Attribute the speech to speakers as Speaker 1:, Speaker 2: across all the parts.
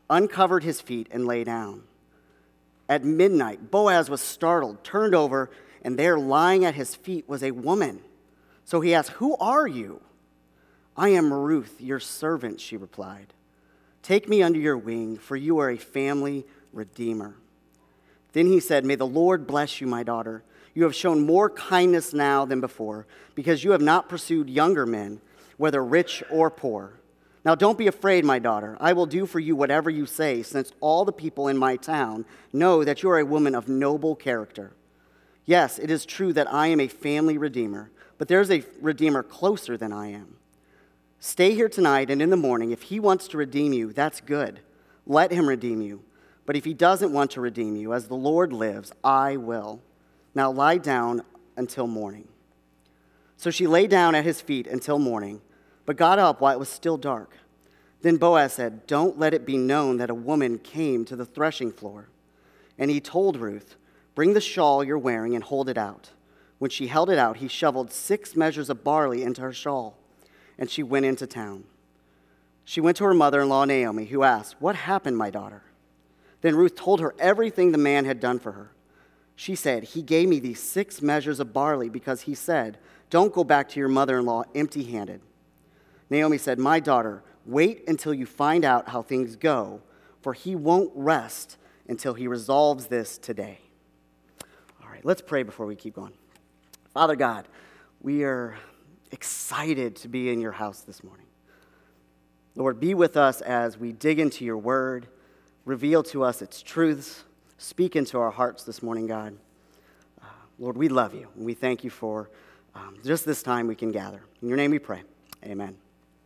Speaker 1: uncovered his feet, and lay down. At midnight, Boaz was startled, turned over, and there lying at his feet was a woman. So he asked, "Who are you?" "I am Ruth, your servant," she replied. "Take me under your wing, for you are a family redeemer." Then he said, "May the Lord bless you, my daughter. You have shown more kindness now than before, because you have not pursued younger men, whether rich or poor. Now don't be afraid, my daughter. I will do for you whatever you say, since all the people in my town know that you are a woman of noble character. Yes, it is true that I am a family redeemer, but there is a redeemer closer than I am. Stay here tonight, and in the morning, if he wants to redeem you, that's good. Let him redeem you. But if he doesn't want to redeem you, as the Lord lives, I will. Now lie down until morning." So she lay down at his feet until morning, but got up while it was still dark. Then Boaz said, "Don't let it be known that a woman came to the threshing floor." And he told Ruth, "Bring the shawl you're wearing and hold it out." When she held it out, he shoveled 6 measures of barley into her shawl, and she went into town. She went to her mother-in-law Naomi, who asked, "What happened, my daughter?" Then Ruth told her everything the man had done for her. She said, "He gave me these 6 measures of barley because he said, 'Don't go back to your mother-in-law empty-handed.'" Naomi said, "My daughter, wait until you find out how things go, for he won't rest until he resolves this today." All right, let's pray before we keep going. Father God, we are excited to be in your house this morning. Lord, be with us as we dig into your word, reveal to us its truths, speak into our hearts this morning, God. Lord, we love you, and we thank you for just this time we can gather. In your name we pray. Amen.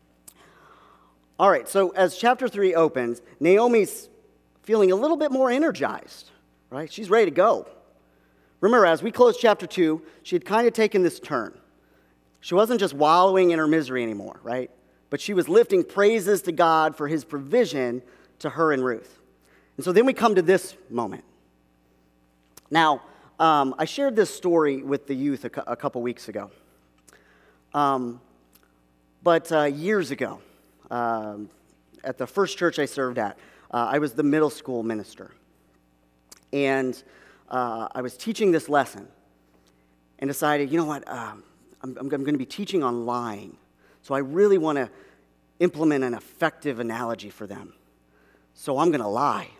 Speaker 1: All right, so as chapter 3 opens, Naomi's feeling a little bit more energized, right? She's ready to go. Remember, as we closed chapter 2, she had kind of taken this turn. She wasn't just wallowing in her misery anymore, right? But she was lifting praises to God for his provision to her and Ruth. And so then we come to this moment. Now, I shared this story with the youth a couple weeks ago. But years ago, at the first church I served at, I was the middle school minister. And I was teaching this lesson and decided, you know what, I'm going to be teaching on lying. So I really want to implement an effective analogy for them. So I'm going to lie.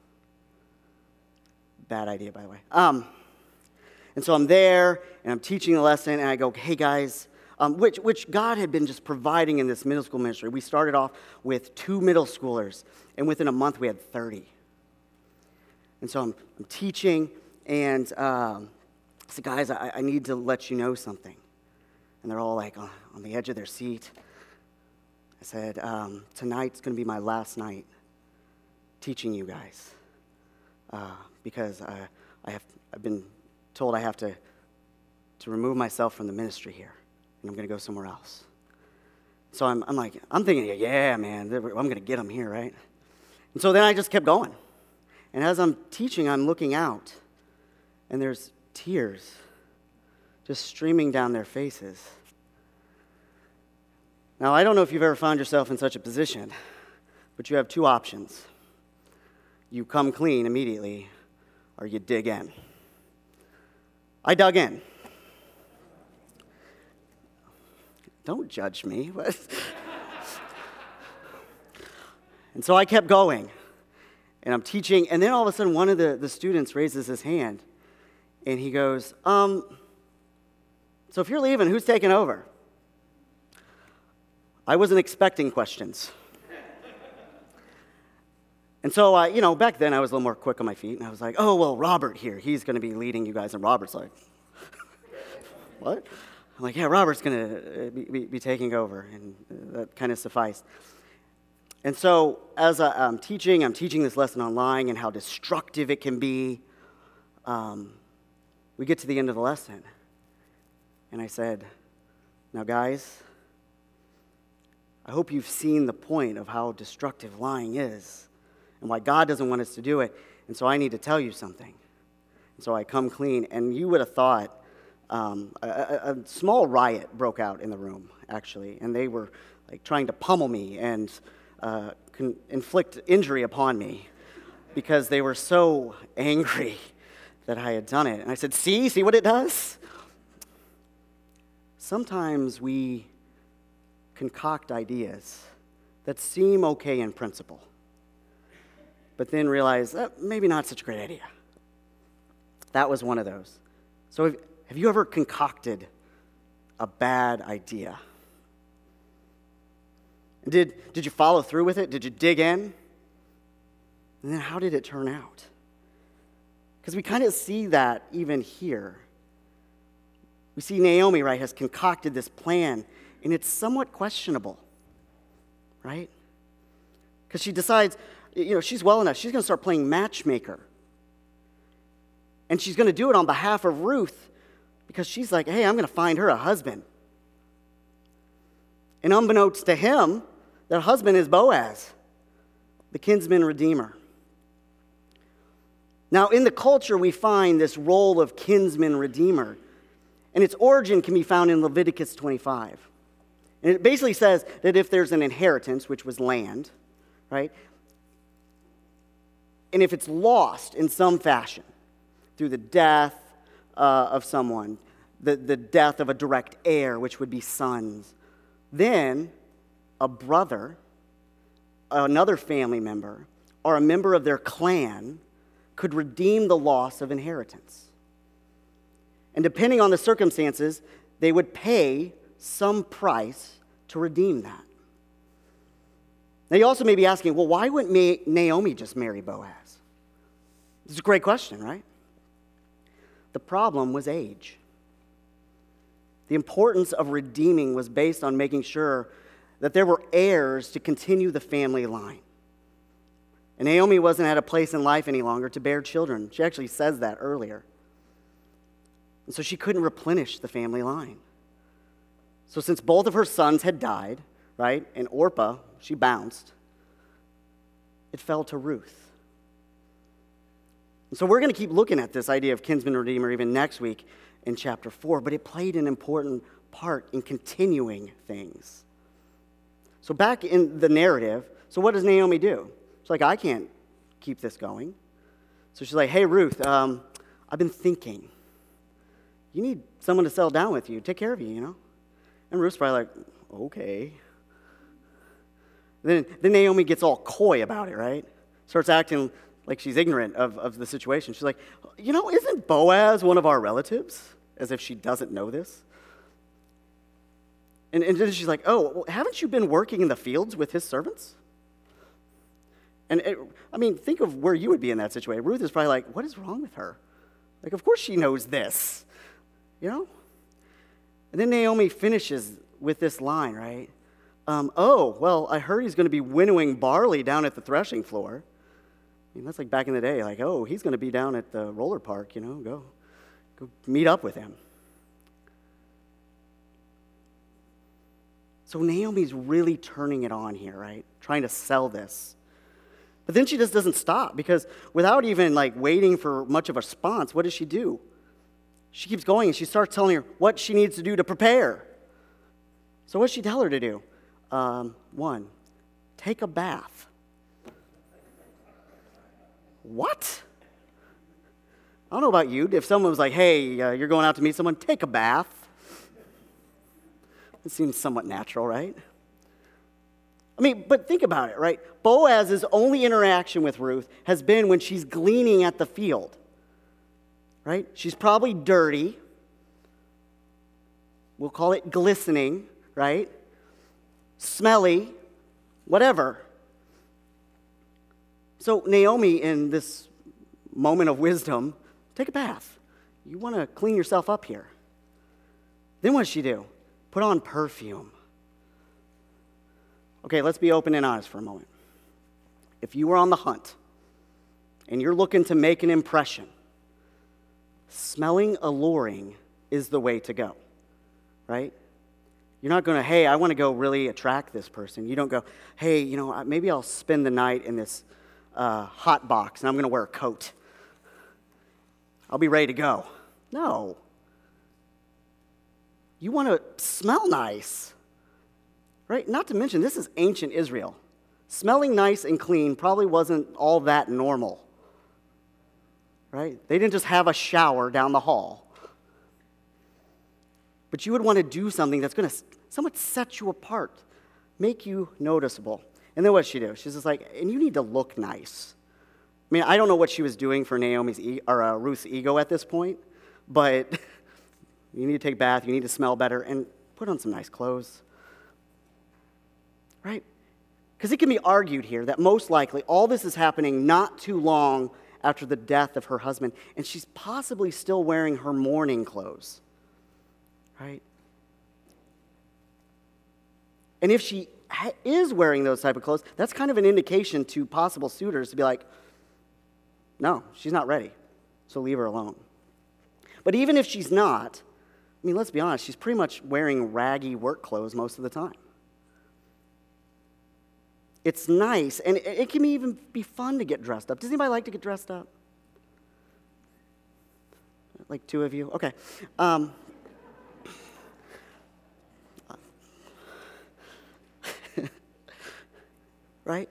Speaker 1: Bad idea, by the way. And so I'm there, and I'm teaching the lesson, and I go, "Hey, guys," which God had been just providing in this middle school ministry. We started off with 2 middle schoolers, and within a month we had 30. And so I'm teaching, and I said, "Guys, I need to let you know something." And they're all like on the edge of their seat. I said, "Tonight's going to be my last night teaching you guys, because I've been told I have to remove myself from the ministry here, and I'm going to go somewhere else." So I'm thinking, yeah, man, I'm going to get them here, right? And so then I just kept going. And as I'm teaching, I'm looking out, and there's tears just streaming down their faces. Now, I don't know if you've ever found yourself in such a position, but you have 2 options. You come clean immediately, or you dig in. I dug in. Don't judge me. And so I kept going, and I'm teaching, and then all of a sudden one of the students raises his hand, and he goes, "So if you're leaving, who's taking over?" I wasn't expecting questions. And so, back then I was a little more quick on my feet, and I was like, "Oh, well, Robert here, he's going to be leading you guys." And Robert's like, "What?" I'm like, "Yeah, Robert's going to be taking over," and that kind of sufficed. And so as I'm teaching this lesson on lying and how destructive it can be. We get to the end of the lesson, and I said, "Now, guys, I hope you've seen the point of how destructive lying is and why God doesn't want us to do it, and so I need to tell you something." And so I come clean, and you would have thought a small riot broke out in the room, actually, and they were like trying to pummel me and inflict injury upon me because they were so angry that I had done it. And I said, see what it does? Sometimes we concoct ideas that seem okay in principle, but then realize maybe not such a great idea. That was one of those. So have you ever concocted a bad idea? Did you follow through with it? Did you dig in? And then how did it turn out? Because we kind of see that even here. We see Naomi, right, has concocted this plan, and it's somewhat questionable, right? Because she decides, she's well enough. She's going to start playing matchmaker. And she's going to do it on behalf of Ruth because she's like, hey, I'm going to find her a husband. And unbeknownst to him, that husband is Boaz, the kinsman redeemer. Now, in the culture, we find this role of kinsman redeemer, and its origin can be found in Leviticus 25. And it basically says that if there's an inheritance, which was land, right, and if it's lost in some fashion through the death of someone, the death of a direct heir, which would be sons, then a brother, another family member, or a member of their clan could redeem the loss of inheritance. And depending on the circumstances, they would pay some price to redeem that. Now, you also may be asking, well, why wouldn't Naomi just marry Boaz? This is a great question, right? The problem was age. The importance of redeeming was based on making sure that there were heirs to continue the family line. And Naomi wasn't at a place in life any longer to bear children. She actually says that earlier. And so she couldn't replenish the family line. So since both of her sons had died, right, and Orpah, she bounced, it fell to Ruth. And so we're going to keep looking at this idea of kinsman redeemer even next week in chapter 4, but it played an important part in continuing things. So back in the narrative, so what does Naomi do? She's like, I can't keep this going. So she's like, hey, Ruth, I've been thinking. You need someone to settle down with you, take care of you, And Ruth's probably like, okay. Then Naomi gets all coy about it, right? Starts acting like she's ignorant of the situation. She's like, isn't Boaz one of our relatives? As if she doesn't know this. And then she's like, oh, well, haven't you been working in the fields with his servants? And think of where you would be in that situation. Ruth is probably like, what is wrong with her? Like, of course she knows this, And then Naomi finishes with this line, right? I heard he's going to be winnowing barley down at the threshing floor. That's like back in the day, like, oh, he's going to be down at the roller park, go meet up with him. So Naomi's really turning it on here, right? Trying to sell this. But then she just doesn't stop because without even waiting for much of a response, what does she do? She keeps going and she starts telling her what she needs to do to prepare. So what does she tell her to do? 1, take a bath. What? I don't know about you. If someone was like, hey, you're going out to meet someone, take a bath. It seems somewhat natural, right? But think about it, right? Boaz's only interaction with Ruth has been when she's gleaning at the field, right? She's probably dirty. We'll call it glistening, right? Smelly, whatever. So Naomi, in this moment of wisdom, take a bath. You want to clean yourself up here. Then what does she do? Put on perfume. Okay, let's be open and honest for a moment. If you were on the hunt and you're looking to make an impression, smelling alluring is the way to go, right? You're not going to, hey, I want to go really attract this person. You don't go, hey, maybe I'll spend the night in this hot box and I'm going to wear a coat. I'll be ready to go. No. You want to smell nice, right? Not to mention, this is ancient Israel. Smelling nice and clean probably wasn't all that normal, right? They didn't just have a shower down the hall. But you would want to do something that's going to somewhat set you apart, make you noticeable. And then what did she do? She's just like, and you need to look nice. I mean, I don't know what she was doing for Ruth's ego at this point, but you need to take a bath, you need to smell better, and put on some nice clothes, right? Because it can be argued here that most likely all this is happening not too long after the death of her husband, and she's possibly still wearing her mourning clothes, right? And if she is wearing those type of clothes, that's kind of an indication to possible suitors to be like, no, she's not ready, so leave her alone. But even if she's not, I mean, let's be honest, she's pretty much wearing raggy work clothes most of the time. It's nice, and it can even be fun to get dressed up. Does anybody like to get dressed up? Like two of you? Okay. Right?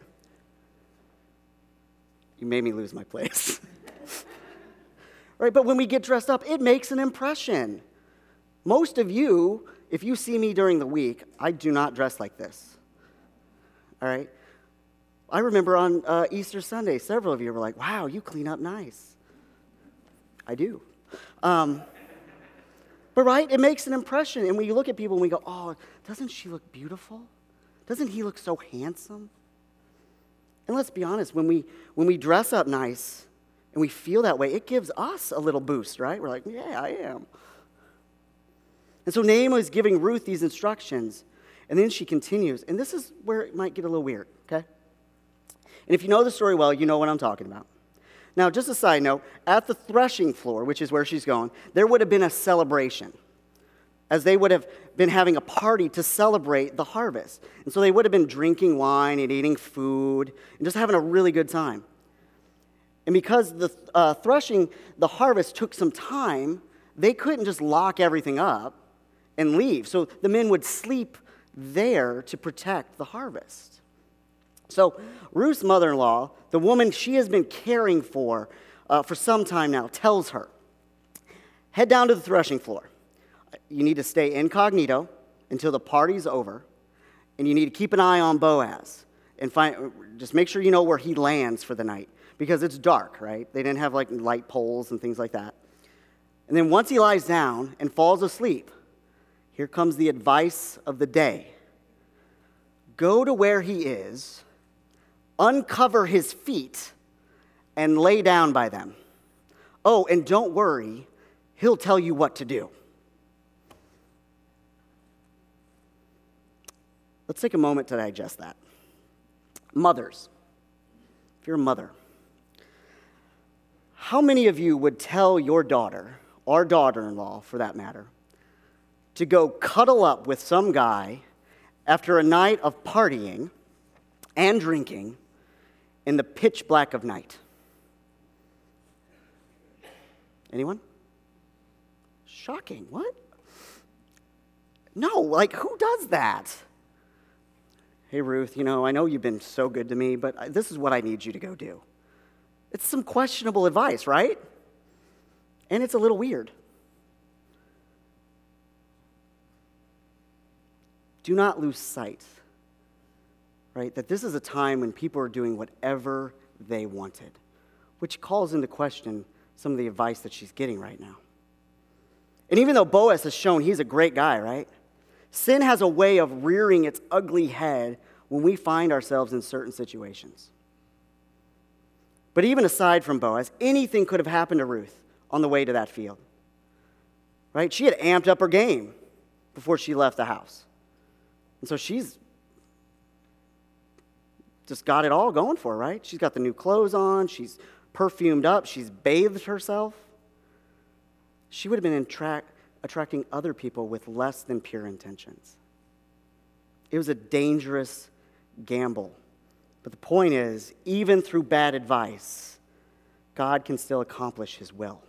Speaker 1: You made me lose my place. Right? But when we get dressed up, it makes an impression. Most of you, if you see me during the week, I do not dress like this. All right? I remember on Easter Sunday, several of you were like, wow, you clean up nice. I do. But right, it makes an impression. And when you look at people and we go, oh, doesn't she look beautiful? Doesn't he look so handsome? And let's be honest, when we dress up nice and we feel that way, it gives us a little boost, right? We're like, yeah, I am. And so Naomi is giving Ruth these instructions, and then she continues. And this is where it might get a little weird, okay? And if you know the story well, you know what I'm talking about. Now, just a side note, at the threshing floor, which is where she's going, there would have been a celebration, as they would have been having a party to celebrate the harvest. And so they would have been drinking wine and eating food and just having a really good time. And because the threshing, the harvest took some time, they couldn't just lock everything up and leave. So the men would sleep there to protect the harvest. So Ruth's mother-in-law, the woman she has been caring for some time now, tells her, head down to the threshing floor. You need to stay incognito until the party's over, and you need to keep an eye on Boaz and just make sure you know where he lands for the night, because it's dark, right? They didn't have like light poles and things like that. And then once he lies down and falls asleep, here comes the advice of the day. Go to where he is, uncover his feet, and lay down by them. Oh, and don't worry, he'll tell you what to do. Let's take a moment to digest that. Mothers, if you're a mother, how many of you would tell your daughter, or daughter-in-law for that matter, to go cuddle up with some guy after a night of partying and drinking in the pitch black of night? Anyone? Shocking. What? No, like, who does that? Hey, Ruth, I know you've been so good to me, but this is what I need you to go do. It's some questionable advice, right? And it's a little weird. Do not lose sight, right, that this is a time when people are doing whatever they wanted, which calls into question some of the advice that she's getting right now. And even though Boaz has shown he's a great guy, right? Sin has a way of rearing its ugly head when we find ourselves in certain situations. But even aside from Boaz, anything could have happened to Ruth on the way to that field, right? She had amped up her game before she left the house. And so she's just got it all going for her, right? She's got the new clothes on. She's perfumed up. She's bathed herself. She would have been attracting other people with less than pure intentions. It was a dangerous gamble. But the point is, even through bad advice, God can still accomplish his will.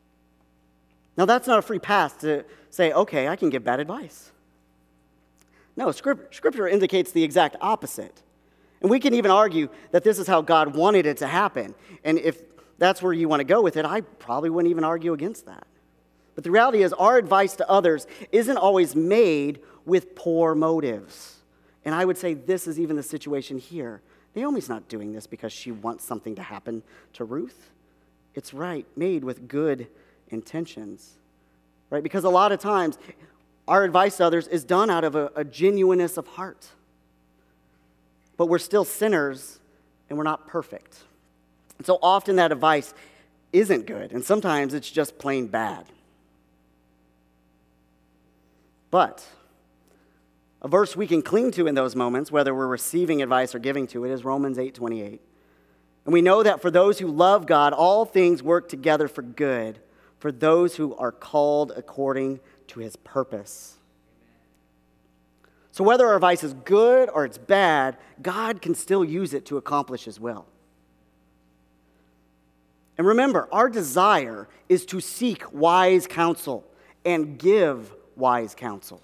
Speaker 1: Now, that's not a free pass to say, okay, I can give bad advice. No, Scripture indicates the exact opposite. And we can even argue that this is how God wanted it to happen. And if that's where you want to go with it, I probably wouldn't even argue against that. But the reality is, our advice to others isn't always made with poor motives. And I would say this is even the situation here. Naomi's not doing this because she wants something to happen to Ruth. It's made with good intentions, right? Because a lot of times, our advice to others is done out of a genuineness of heart. But we're still sinners, and we're not perfect. And so often that advice isn't good, and sometimes it's just plain bad. But a verse we can cling to in those moments, whether we're receiving advice or giving to it, is Romans 8:28. And we know that for those who love God, all things work together for good, for those who are called according to his purpose. So whether our advice is good or it's bad, God can still use it to accomplish his will. And remember, our desire is to seek wise counsel and give wise counsel.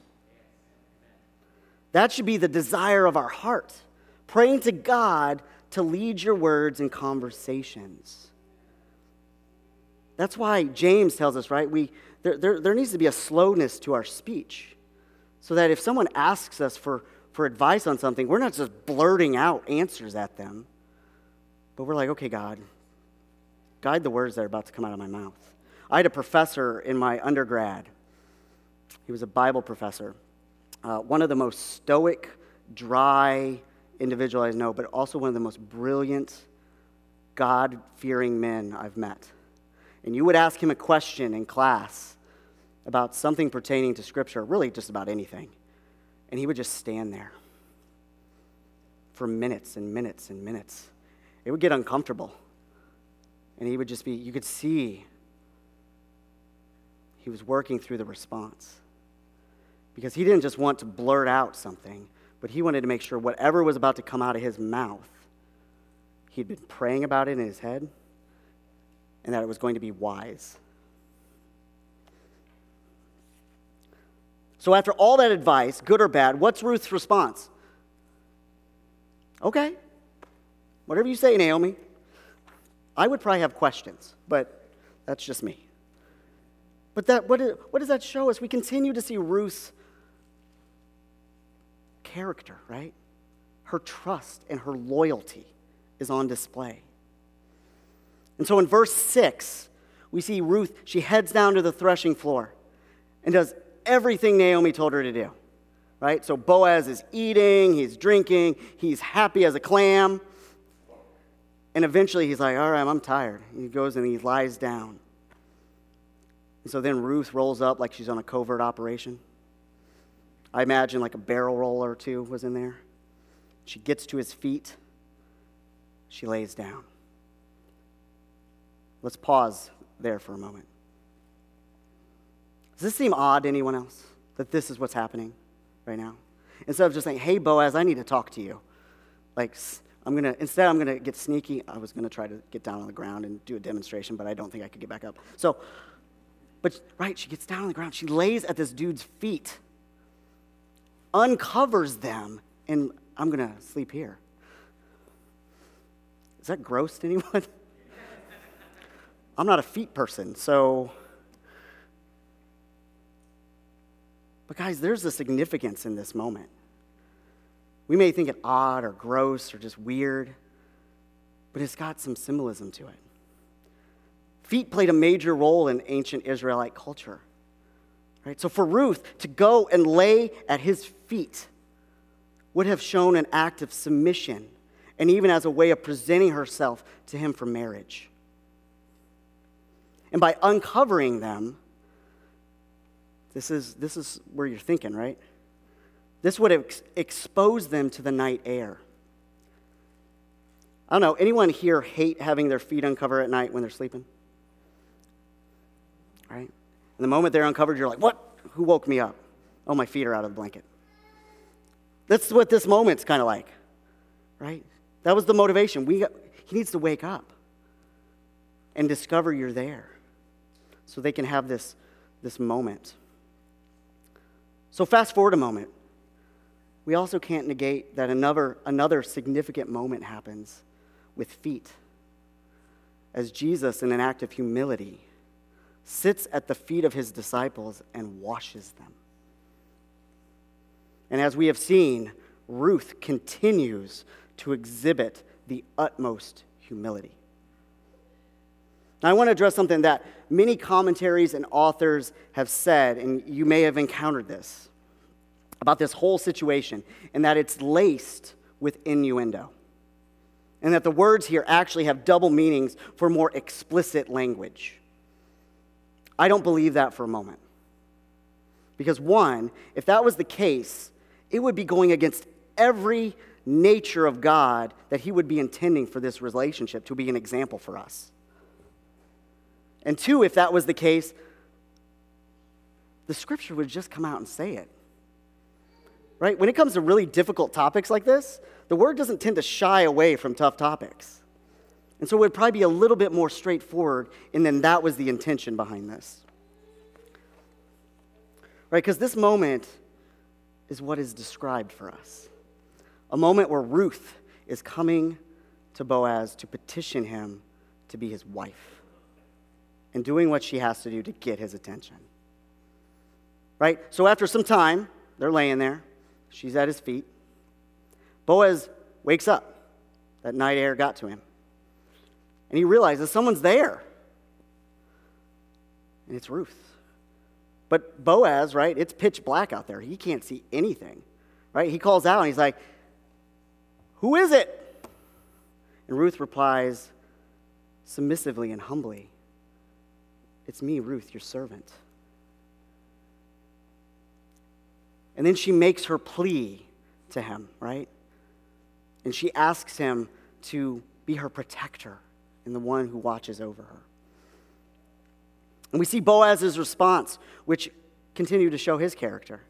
Speaker 1: That should be the desire of our heart, praying to God to lead your words and conversations. That's why James tells us, right? There needs to be a slowness to our speech, so that if someone asks us for advice on something, we're not just blurting out answers at them, but we're like, okay, God, guide the words that are about to come out of my mouth. I had a professor in my undergrad. He was a Bible professor. One of the most stoic, dry individuals I know, but also one of the most brilliant, God-fearing men I've met. And you would ask him a question in class about something pertaining to Scripture, really just about anything, and he would just stand there for minutes and minutes and minutes. It would get uncomfortable, and he would just be, you could see he was working through the response. Because he didn't just want to blurt out something, but he wanted to make sure whatever was about to come out of his mouth, he'd been praying about it in his head, and that it was going to be wise. So after all that advice, good or bad, what's Ruth's response? Okay, whatever you say, Naomi. I would probably have questions, but that's just me. But what does that show us? We continue to see Ruth's character, right? Her trust and her loyalty is on display. And so in verse 6, we see Ruth, she heads down to the threshing floor and does everything Naomi told her to do, right? So Boaz is eating, he's drinking, he's happy as a clam. And eventually he's like, all right, I'm tired. He goes and he lies down. And so then Ruth rolls up like she's on a covert operation. I imagine like a barrel roller or two was in there. She gets to his feet. She lays down. Let's pause there for a moment. Does this seem odd to anyone else? That this is what's happening right now? Instead of just saying, hey, Boaz, I need to talk to you. I'm going to get sneaky. I was going to try to get down on the ground and do a demonstration, but I don't think I could get back up. She gets down on the ground. She lays at this dude's feet, uncovers them, and I'm going to sleep here. Is that gross to anyone? I'm not a feet person, so. But guys, there's a significance in this moment. We may think it odd or gross or just weird, but it's got some symbolism to it. Feet played a major role in ancient Israelite culture. Right? So for Ruth to go and lay at his feet would have shown an act of submission, and even as a way of presenting herself to him for marriage. And by uncovering them, this is where you're thinking, right? This would have exposed them to the night air. I don't know, anyone here hate having their feet uncovered at night when they're sleeping? Right? And the moment they're uncovered, you're like, what? Who woke me up? Oh, my feet are out of the blanket. That's what this moment's kind of like, right? That was the motivation. He needs to wake up and discover you're there so they can have this moment. So fast forward a moment. we also can't negate that another significant moment happens with feet, as Jesus, in an act of humility, sits at the feet of his disciples and washes them. And as we have seen, Ruth continues to exhibit the utmost humility. Now, I want to address something that many commentaries and authors have said, and you may have encountered this, about this whole situation, and that it's laced with innuendo. And that the words here actually have double meanings for more explicit language. I don't believe that for a moment. Because one, if that was the case, it would be going against every nature of God that he would be intending for this relationship to be an example for us. And two, if that was the case, the scripture would just come out and say it. Right? When it comes to really difficult topics like this, the word doesn't tend to shy away from tough topics. And so it would probably be a little bit more straightforward, and then that was the intention behind this. Right? Because this moment is what is described for us. A moment where Ruth is coming to Boaz to petition him to be his wife and doing what she has to do to get his attention. Right? So after some time, they're laying there. She's at his feet. Boaz wakes up. That night air got to him. And he realizes someone's there. And it's Ruth. But Boaz, right, it's pitch black out there. He can't see anything. Right? He calls out and he's like, "Who is it?" And Ruth replies submissively and humbly, "It's me, Ruth, your servant." And then she makes her plea to him, right? And she asks him to be her protector and the one who watches over her. And we see Boaz's response, which continued to show his character.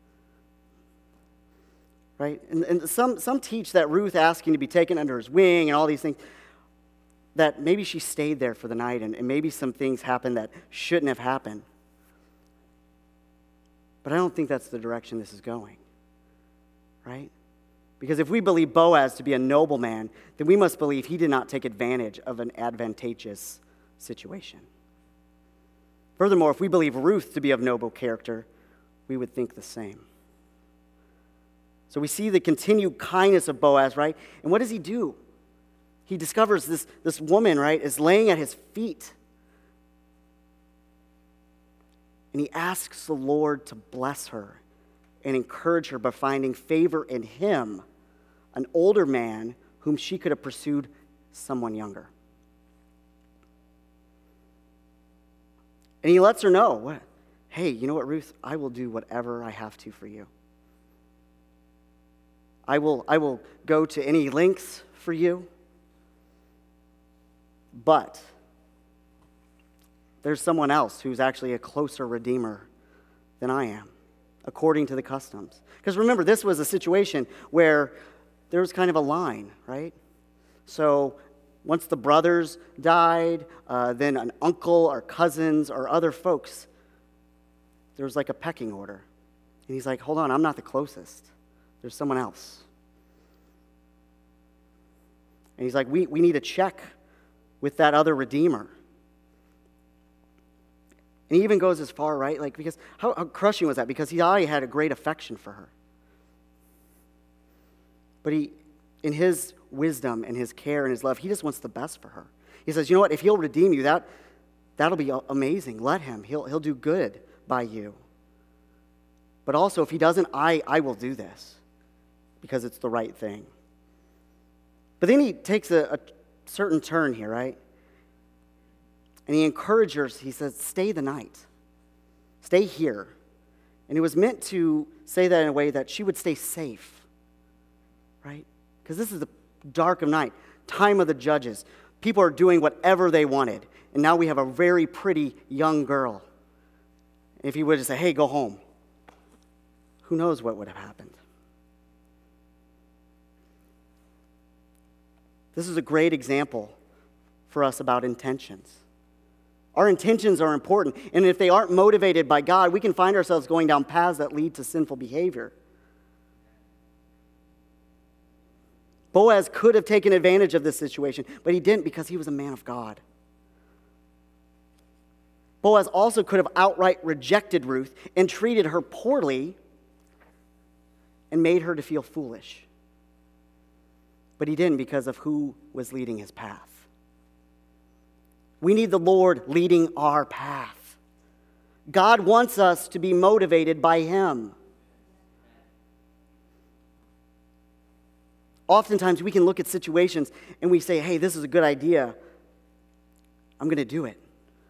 Speaker 1: Right? And some teach that Ruth asking to be taken under his wing and all these things, that maybe she stayed there for the night and maybe some things happened that shouldn't have happened. But I don't think that's the direction this is going, right? Because if we believe Boaz to be a noble man, then we must believe he did not take advantage of an advantageous situation. Furthermore, if we believe Ruth to be of noble character, we would think the same. So we see the continued kindness of Boaz, right? And what does he do? He discovers this woman, right, is laying at his feet. And he asks the Lord to bless her and encourage her by finding favor in him, an older man whom she could have pursued someone younger. And he lets her know, hey, you know what, Ruth? I will do whatever I have to for you. I will go to any lengths for you. But there's someone else who's actually a closer redeemer than I am, according to the customs. Because remember, this was a situation where there was kind of a line, right? So once the brothers died, then an uncle or cousins or other folks, there was like a pecking order. And he's like, hold on, I'm not the closest. There's someone else. And he's like, we need to check with that other redeemer. And he even goes as far, right? Like, because how crushing was that? Because he already had a great affection for her. But he, in his wisdom and his care and his love, he just wants the best for her. He says, you know what? If he'll redeem you, that'll be amazing. Let him. He'll do good by you. But also, if he doesn't, I will do this because it's the right thing. But then he takes a certain turn here, right? And he encourages, he says, stay the night. Stay here. And it was meant to say that in a way that she would stay safe, right? Because this is the dark of night, time of the judges. People are doing whatever they wanted. And now we have a very pretty young girl. If he would have said, hey, go home, who knows what would have happened? This is a great example for us about intentions. Our intentions are important, and if they aren't motivated by God, we can find ourselves going down paths that lead to sinful behavior. Boaz could have taken advantage of this situation, but he didn't because he was a man of God. Boaz also could have outright rejected Ruth and treated her poorly and made her to feel foolish. But he didn't because of who was leading his path. We need the Lord leading our path. God wants us to be motivated by him. Oftentimes we can look at situations and we say, hey, this is a good idea. I'm going to do it.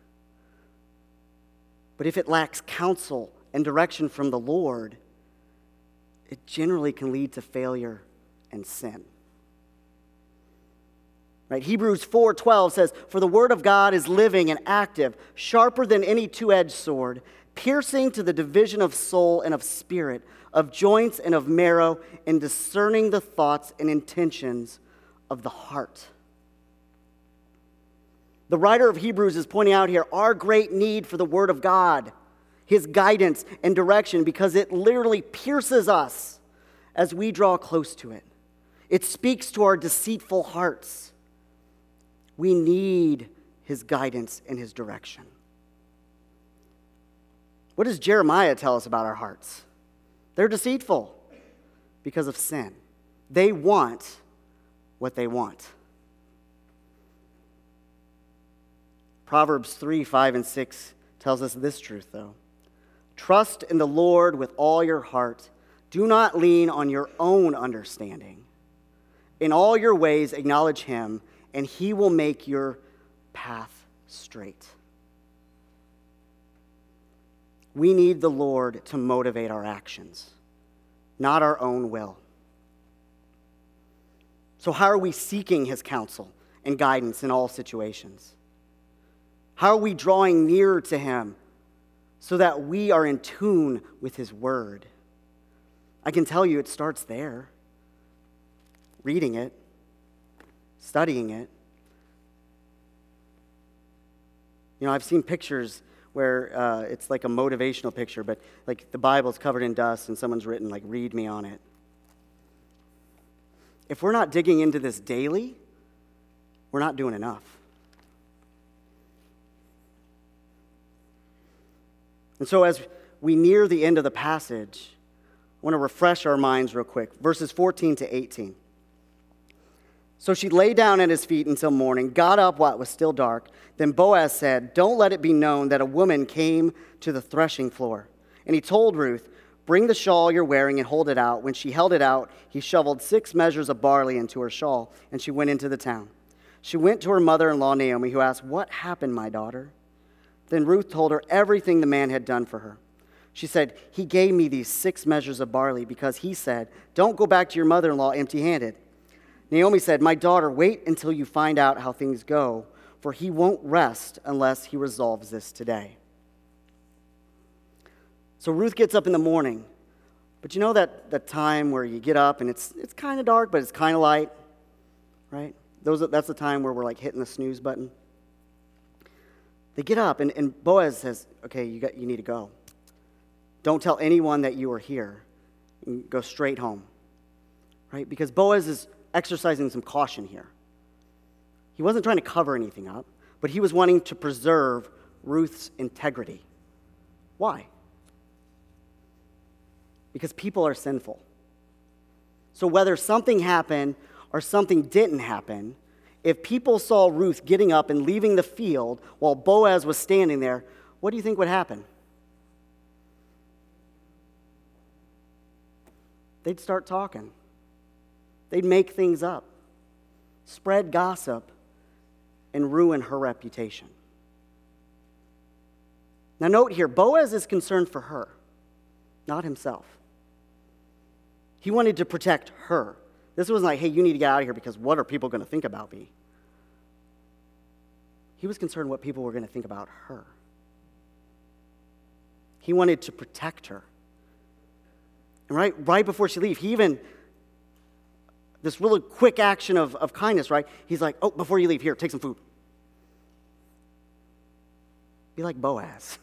Speaker 1: But if it lacks counsel and direction from the Lord, it generally can lead to failure and sin. Right? Hebrews 4:12 says, "For the word of God is living and active, sharper than any two-edged sword, piercing to the division of soul and of spirit, of joints and of marrow, and discerning the thoughts and intentions of the heart." The writer of Hebrews is pointing out here our great need for the word of God, his guidance and direction, because it literally pierces us as we draw close to it. It speaks to our deceitful hearts. We need his guidance and his direction. What does Jeremiah tell us about our hearts? They're deceitful because of sin. They want what they want. Proverbs 3:5-6 tells us this truth, though. "Trust in the Lord with all your heart. Do not lean on your own understanding. In all your ways acknowledge him, and he will make your path straight." We need the Lord to motivate our actions, not our own will. So how are we seeking his counsel and guidance in all situations? How are we drawing nearer to him so that we are in tune with his word? I can tell you it starts there. Reading it, studying it. You know, I've seen pictures where it's like a motivational picture, but like the Bible's covered in dust and someone's written like, "Read me" on it. If we're not digging into this daily, we're not doing enough. And so as we near the end of the passage, I want to refresh our minds real quick. Verses 14-18. "So she lay down at his feet until morning, got up while it was still dark. Then Boaz said, 'Don't let it be known that a woman came to the threshing floor.' And he told Ruth, 'Bring the shawl you're wearing and hold it out.' When she held it out, he shoveled 6 measures of barley into her shawl, and she went into the town. She went to her mother-in-law Naomi, who asked, 'What happened, my daughter?' Then Ruth told her everything the man had done for her. She said, 'He gave me these 6 measures of barley because he said, "Don't go back to your mother-in-law empty-handed." Naomi said, "My daughter, wait until you find out how things go, for he won't rest unless he resolves this today." So Ruth gets up in the morning. But you know that time where you get up and it's kind of dark, but it's kind of light, right? That's the time where we're like hitting the snooze button. They get up, and Boaz says, "Okay, you need to go. Don't tell anyone that you are here. And go straight home." Right? Because Boaz is exercising some caution here. He wasn't trying to cover anything up, but he was wanting to preserve Ruth's integrity. Why? Because people are sinful. So whether something happened or something didn't happen, if people saw Ruth getting up and leaving the field while Boaz was standing there, what do you think would happen? They'd start talking. They'd make things up, spread gossip, and ruin her reputation. Now note here, Boaz is concerned for her, not himself. He wanted to protect her. This wasn't like, "Hey, you need to get out of here because what are people going to think about me?" He was concerned what people were going to think about her. He wanted to protect her. And right before she leaves, he even, this really quick action of kindness, right? He's like, "Oh, before you leave, here, take some food." Be like Boaz.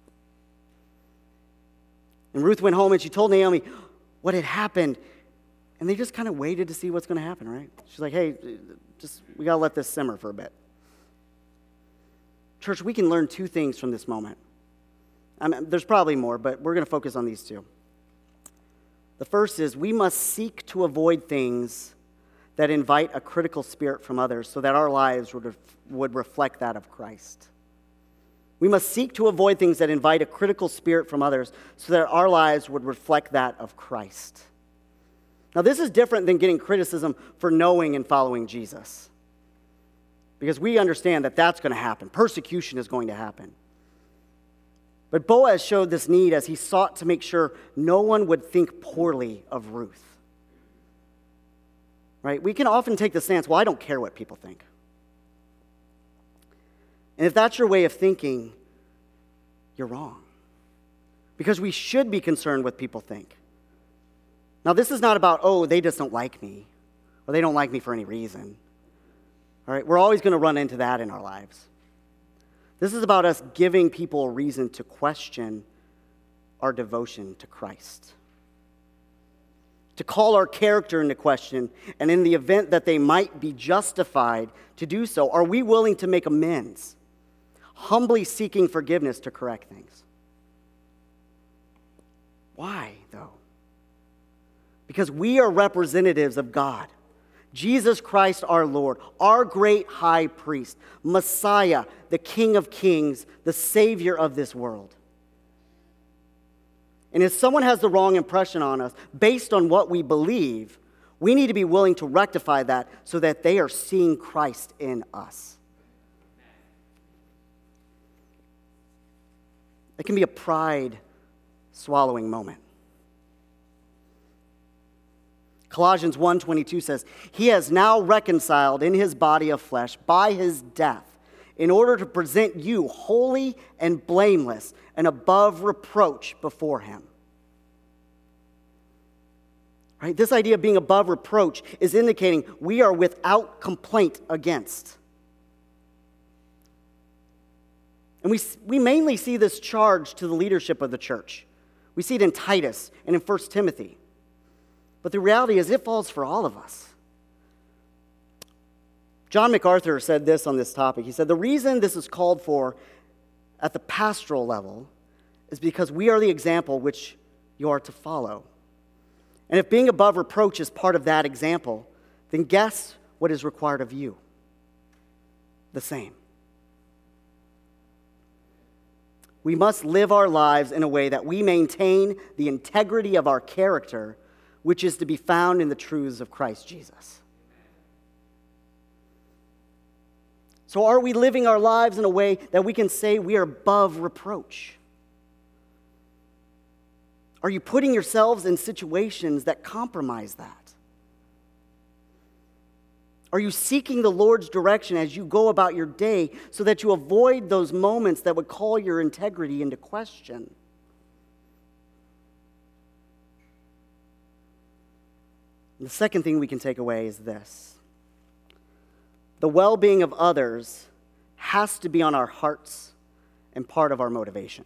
Speaker 1: And Ruth went home and she told Naomi what had happened. And they just kind of waited to see what's going to happen, right? She's like, hey, we got to let this simmer for a bit. Church, we can learn two things from this moment. There's probably more, but we're going to focus on these two. The first is we must seek to avoid things that invite a critical spirit from others so that our lives would reflect that of Christ. We must seek to avoid things that invite a critical spirit from others so that our lives would reflect that of Christ. Now, this is different than getting criticism for knowing and following Jesus, because we understand that that's going to happen. Persecution is going to happen. But Boaz showed this need as he sought to make sure no one would think poorly of Ruth. Right? We can often take the stance, well, I don't care what people think. And if that's your way of thinking, you're wrong. Because we should be concerned what people think. Now, this is not about, oh, they just don't like me, or they don't like me for any reason. All right? We're always going to run into that in our lives. This is about us giving people a reason to question our devotion to Christ. To call our character into question, and in the event that they might be justified to do so, are we willing to make amends, humbly seeking forgiveness to correct things? Why, though? Because we are representatives of God. Jesus Christ our Lord, our great high priest, Messiah, the King of kings, the Savior of this world. And if someone has the wrong impression on us based on what we believe, we need to be willing to rectify that so that they are seeing Christ in us. It can be a pride-swallowing moment. Colossians 1:22 says, he has now reconciled in his body of flesh by his death in order to present you holy and blameless and above reproach before him. Right? This idea of being above reproach is indicating we are without complaint against. And we mainly see this charge to the leadership of the church. We see it in Titus and in 1 Timothy. But the reality is it falls for all of us. John MacArthur said this on this topic. He said, the reason this is called for at the pastoral level is because we are the example which you are to follow. And if being above reproach is part of that example, then guess what is required of you? The same. We must live our lives in a way that we maintain the integrity of our character, which is to be found in the truths of Christ Jesus. So are we living our lives in a way that we can say we are above reproach? Are you putting yourselves in situations that compromise that? Are you seeking the Lord's direction as you go about your day so that you avoid those moments that would call your integrity into question? And the second thing we can take away is this. The well-being of others has to be on our hearts and part of our motivation.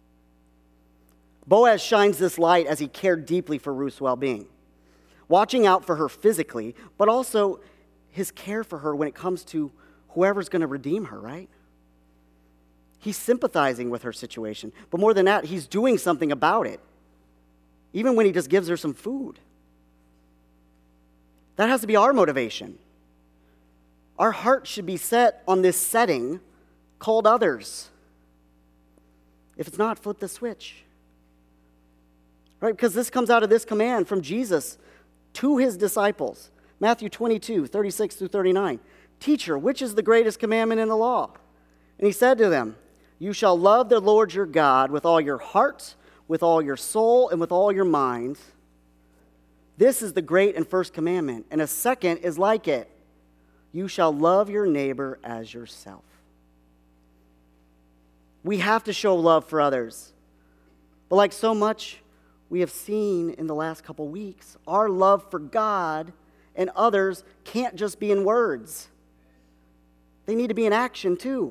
Speaker 1: Boaz shines this light as he cared deeply for Ruth's well-being, watching out for her physically, but also his care for her when it comes to whoever's going to redeem her, right? He's sympathizing with her situation, but more than that, he's doing something about it, even when he just gives her some food. That has to be our motivation. Our heart should be set on this setting called others. If it's not, flip the switch. Right? Because this comes out of this command from Jesus to his disciples. Matthew 22:36-39. Teacher, which is the greatest commandment in the law? And he said to them, you shall love the Lord your God with all your heart, with all your soul, and with all your mind. This is the great and first commandment. And a second is like it. You shall love your neighbor as yourself. We have to show love for others. But like so much we have seen in the last couple weeks, our love for God and others can't just be in words. They need to be in action too.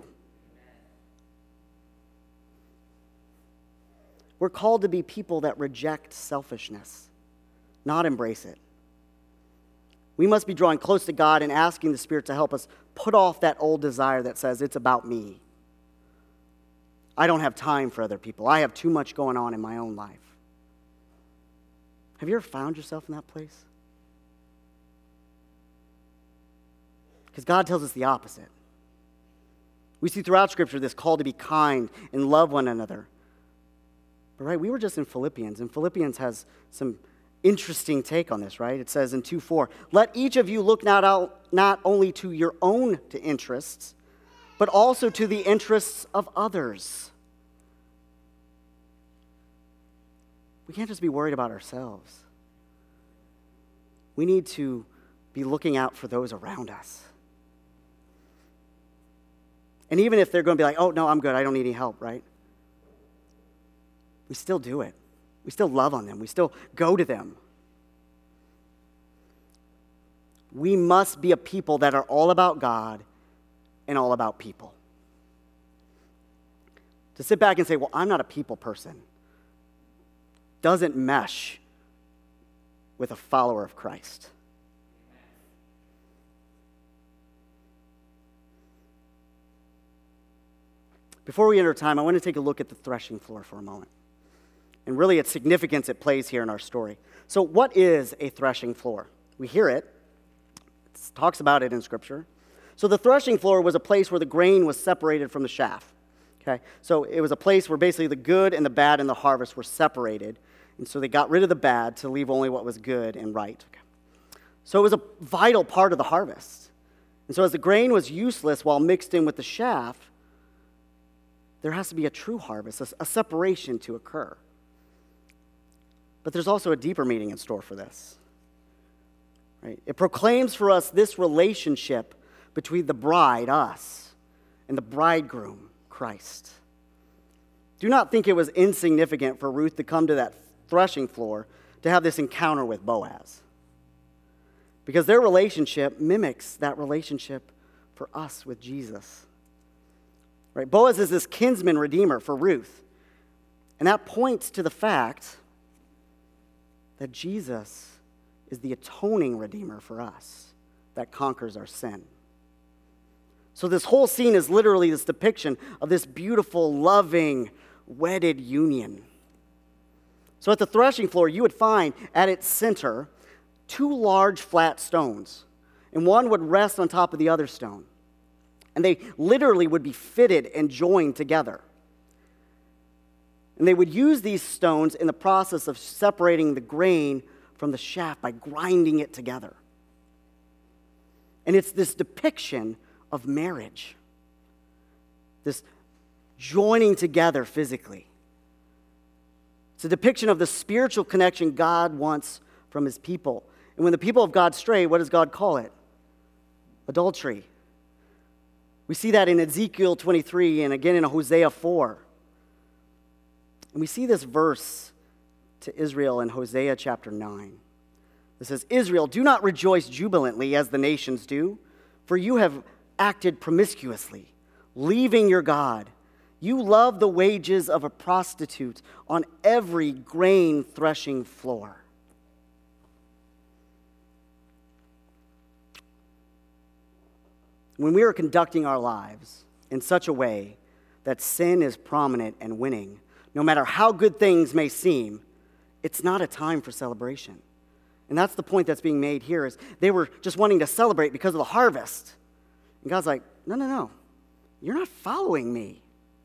Speaker 1: We're called to be people that reject selfishness, not embrace it. We must be drawing close to God and asking the Spirit to help us put off that old desire that says it's about me. I don't have time for other people. I have too much going on in my own life. Have you ever found yourself in that place? Because God tells us the opposite. We see throughout Scripture this call to be kind and love one another. But right, we were just in Philippians, and Philippians has some interesting take on this, right? It says in 2:4, let each of you look not only to your own interests, but also to the interests of others. We can't just be worried about ourselves. We need to be looking out for those around us. And even if they're going to be like, oh, no, I'm good, I don't need any help, right? We still do it. We still love on them. We still go to them. We must be a people that are all about God and all about people. To sit back and say, well, I'm not a people person, doesn't mesh with a follower of Christ. Before we enter time, I want to take a look at the threshing floor for a moment. And really its significance it plays here in our story. So what is a threshing floor? We hear it. It talks about it in Scripture. So the threshing floor was a place where the grain was separated from the chaff. Okay? So it was a place where basically the good and the bad and the harvest were separated. And so they got rid of the bad to leave only what was good and right. Okay. So it was a vital part of the harvest. And so as the grain was useless while mixed in with the chaff, there has to be a true harvest, a separation to occur. But there's also a deeper meaning in store for this. Right? It proclaims for us this relationship between the bride, us, and the bridegroom, Christ. Do not think it was insignificant for Ruth to come to that threshing floor to have this encounter with Boaz. Because their relationship mimics that relationship for us with Jesus. Right? Boaz is this kinsman redeemer for Ruth. And that points to the fact that Jesus is the atoning redeemer for us that conquers our sin. So this whole scene is literally this depiction of this beautiful, loving, wedded union. So at the threshing floor, you would find at its center 2 large flat stones, and one would rest on top of the other stone. And they literally would be fitted and joined together. And they would use these stones in the process of separating the grain from the chaff by grinding it together. And it's this depiction of marriage, this joining together physically. It's a depiction of the spiritual connection God wants from his people. And when the people of God stray, what does God call it? Adultery. We see that in Ezekiel 23 and again in Hosea 4. And we see this verse to Israel in Hosea chapter 9. It says, Israel, do not rejoice jubilantly as the nations do, for you have acted promiscuously, leaving your God. You love the wages of a prostitute on every grain threshing floor. When we are conducting our lives in such a way that sin is prominent and winning, no matter how good things may seem, it's not a time for celebration. And that's the point that's being made here is they were just wanting to celebrate because of the harvest. And God's like, no. You're not following me.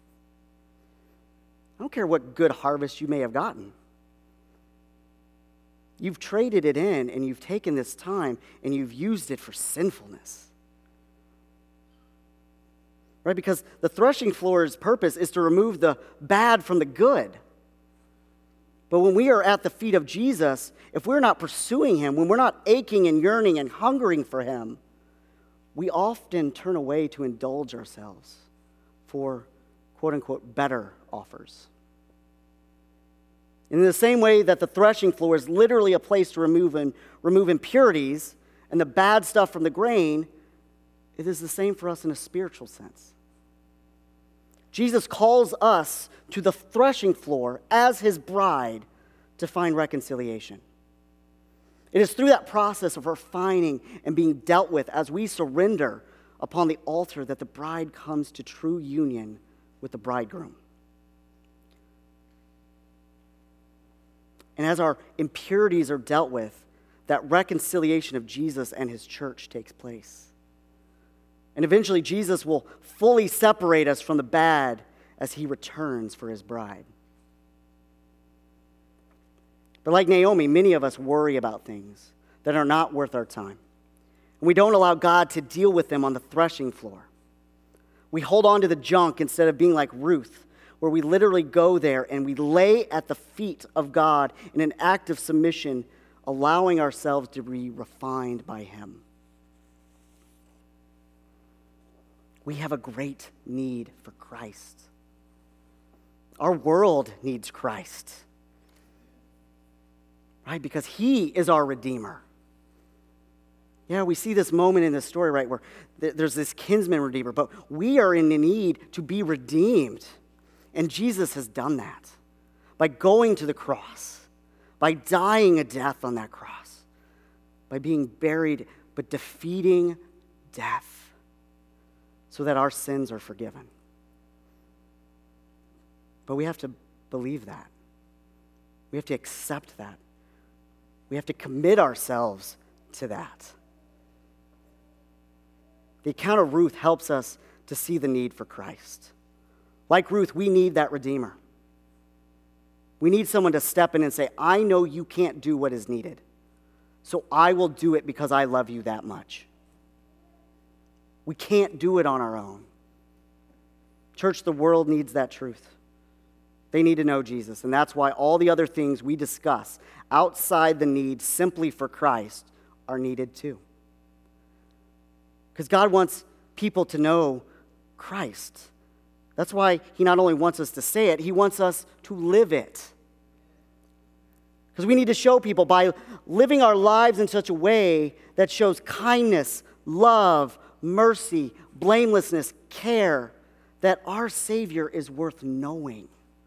Speaker 1: I don't care what good harvest you may have gotten. You've traded it in and you've taken this time and you've used it for sinfulness. Right? Because the threshing floor's purpose is to remove the bad from the good. But when we are at the feet of Jesus, if we're not pursuing him, when we're not aching and yearning and hungering for him, we often turn away to indulge ourselves for quote-unquote better offers. And in the same way that the threshing floor is literally a place to remove impurities and the bad stuff from the grain, it is the same for us in a spiritual sense. Jesus calls us to the threshing floor as his bride to find reconciliation. It is through that process of refining and being dealt with as we surrender upon the altar that the bride comes to true union with the bridegroom. And as our impurities are dealt with, that reconciliation of Jesus and his church takes place. And eventually Jesus will fully separate us from the bad as he returns for his bride. But like Naomi, many of us worry about things that are not worth our time. And we don't allow God to deal with them on the threshing floor. We hold on to the junk instead of being like Ruth, where we literally go there and we lay at the feet of God in an act of submission, allowing ourselves to be refined by him. We have a great need for Christ. Our world needs Christ. Right? Because he is our Redeemer. Yeah, we see this moment in this story, right, where there's this kinsman redeemer, but we are in the need to be redeemed. And Jesus has done that by going to the cross, by dying a death on that cross, by being buried, but defeating death so that our sins are forgiven. But we have to believe that. We have to accept that. We have to commit ourselves to that. The account of Ruth helps us to see the need for Christ. Like Ruth, we need that Redeemer. We need someone to step in and say, I know you can't do what is needed, so I will do it because I love you that much. We can't do it on our own. Church, the world needs that truth. They need to know Jesus, and that's why all the other things we discuss outside the need simply for Christ are needed too. Because God wants people to know Christ. That's why he not only wants us to say it, he wants us to live it. Because we need to show people by living our lives in such a way that shows kindness, love, mercy, blamelessness, care, that our Savior is worth knowing.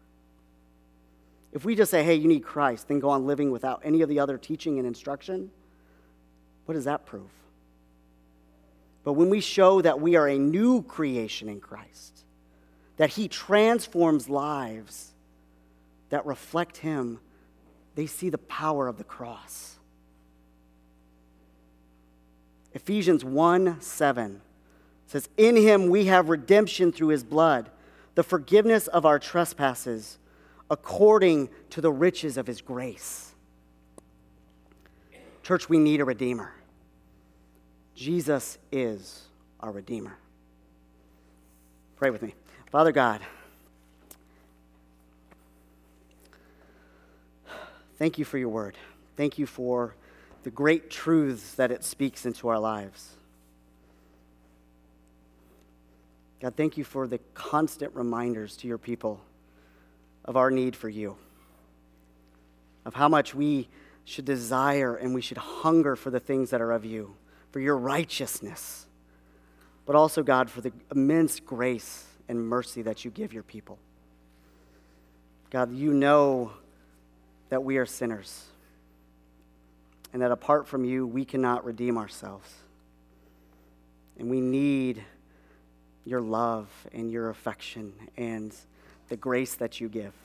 Speaker 1: If we just say, hey, you need Christ, then go on living without any of the other teaching and instruction, what does that prove? But when we show that we are a new creation in Christ, that he transforms lives that reflect him, they see the power of the cross. Ephesians 1:7 says, in him we have redemption through his blood, the forgiveness of our trespasses, according to the riches of his grace. Church, we need a Redeemer. Jesus is our Redeemer. Pray with me. Father God, thank you for your word. Thank you for the great truths that it speaks into our lives. God, thank you for the constant reminders to your people of our need for you, of how much we should desire and we should hunger for the things that are of you, for your righteousness, but also, God, for the immense grace and mercy that you give your people. God, you know that we are sinners and that apart from you, we cannot redeem ourselves. And we need your love and your affection and the grace that you give.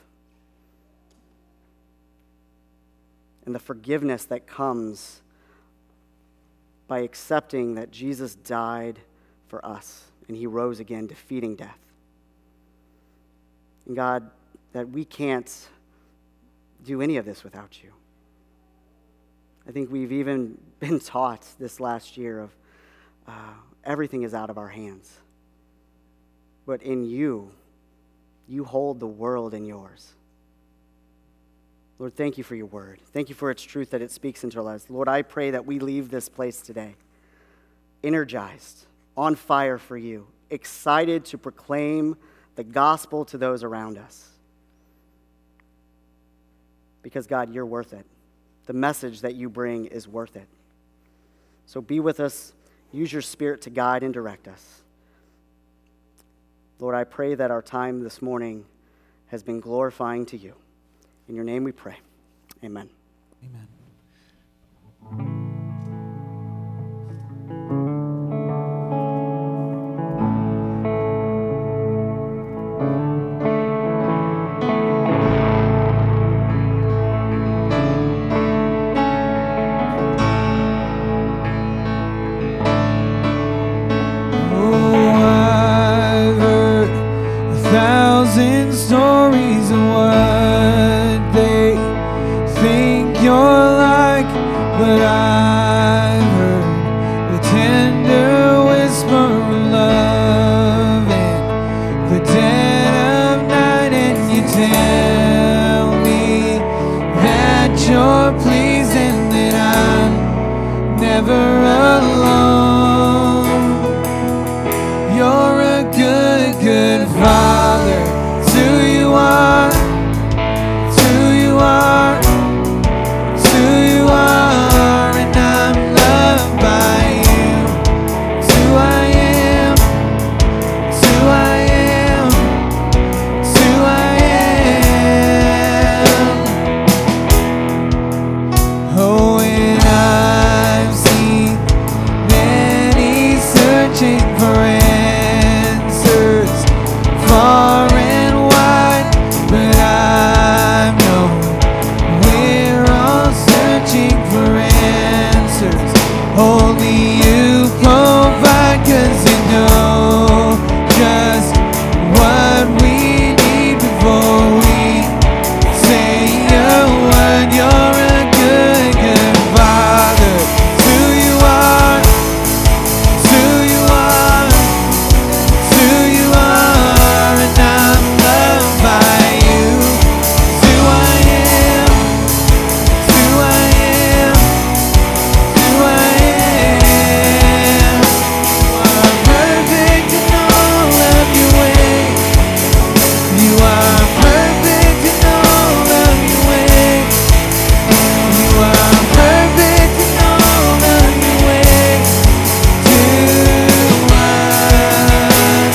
Speaker 1: And the forgiveness that comes by accepting that Jesus died for us and he rose again, defeating death. And God, that we can't do any of this without you. I think we've even been taught this last year of everything is out of our hands. But in you, you hold the world in yours. Lord, thank you for your word. Thank you for its truth that it speaks into our lives. Lord, I pray that we leave this place today energized, on fire for you, excited to proclaim the gospel to those around us. Because, God, you're worth it. The message that you bring is worth it. So be with us. Use your Spirit to guide and direct us. Lord, I pray that our time this morning has been glorifying to you. In your name we pray. Amen.
Speaker 2: Amen. thousand stories of what they think you're like, but I've heard the tender whisper of love in the dead of night, and you tell me that you're pleased and that I'm never alone. You're a good, good Father. It's who you are. It's who you are. It's who you are, and I'm loved by you. It's who I am. It's who I am. It's who I am. Oh, and I've seen many searching for answers far and wide, but I know we're all searching for answers. Only you provide, 'cause you know just what we need before we say a word. You're a good, good Father. It's who you are. It's who you are. It's who you are, and I'm loved by you. It's who I am. It's who I am. It's who I am. You are perfect in all of your ways. You are perfect in all of your ways. You are perfect in all of your ways to us.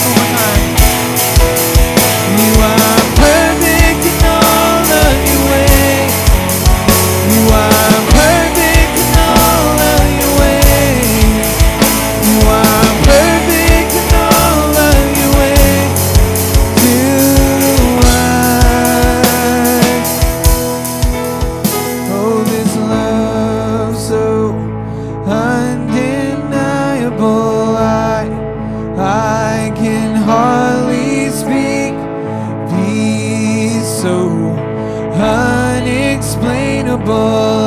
Speaker 2: You are perfect in all of your ways. You are perfect in all of your ways. You are perfect in all of your ways to us. Oh, this love so undeniable, I can hardly speak. Peace so unexplainable,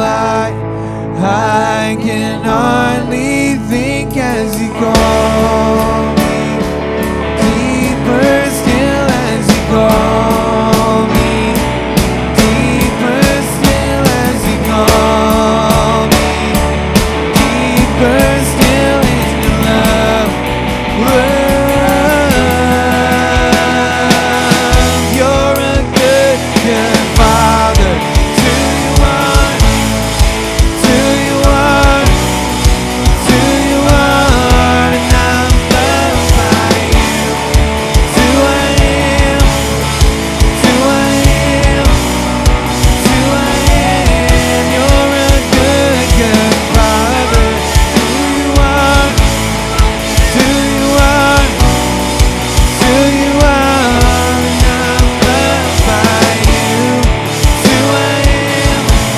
Speaker 2: I can hardly think as you call me. Deeper still as you call me. Deeper still as you call me. Deeper still in your love.